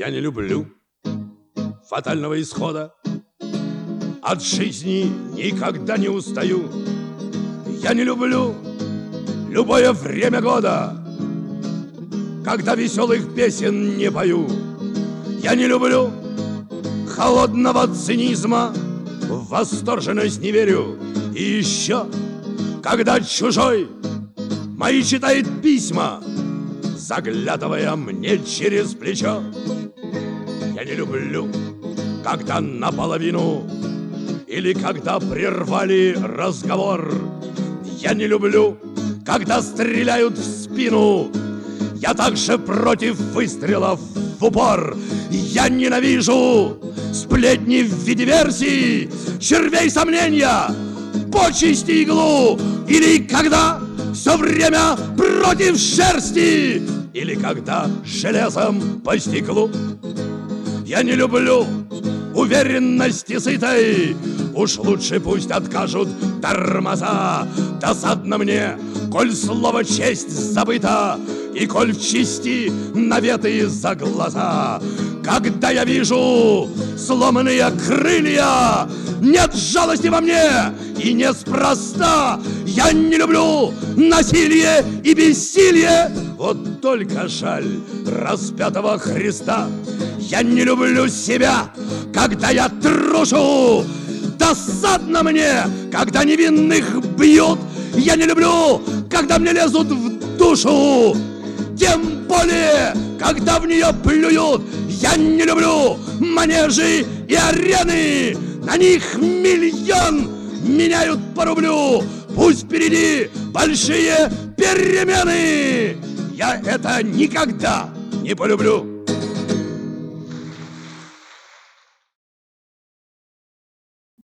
Я не люблю фатального исхода. От жизни никогда не устаю. Я не люблю любое время года, когда веселых песен не пою. Я не люблю холодного цинизма, в восторженность не верю. И еще, когда чужой мои читает письма, заглядывая мне через плечо. Я не люблю, когда наполовину или когда прервали разговор. Я не люблю, когда стреляют в спину. Я также против выстрелов в упор. Я ненавижу сплетни в виде версий, червей сомнения, почести иглу. Или когда все время против шерсти, или когда железом по стеклу. Я не люблю уверенности сытой. Уж лучше пусть откажут тормоза. Досадно мне, коль слово честь забыто, и коль в чести наветы за глаза. Когда я вижу сломанные крылья, нет жалости во мне, и неспроста. Я не люблю насилие и бессилие. Вот только жаль распятого Христа. Я не люблю себя, когда я трушу. Досадно мне, когда невинных бьют. Я не люблю, когда мне лезут в душу. Тем более, когда в нее плюют. Я не люблю манежи и арены. На них миллион меняют по рублю. Пусть впереди большие перемены. Я это никогда не полюблю.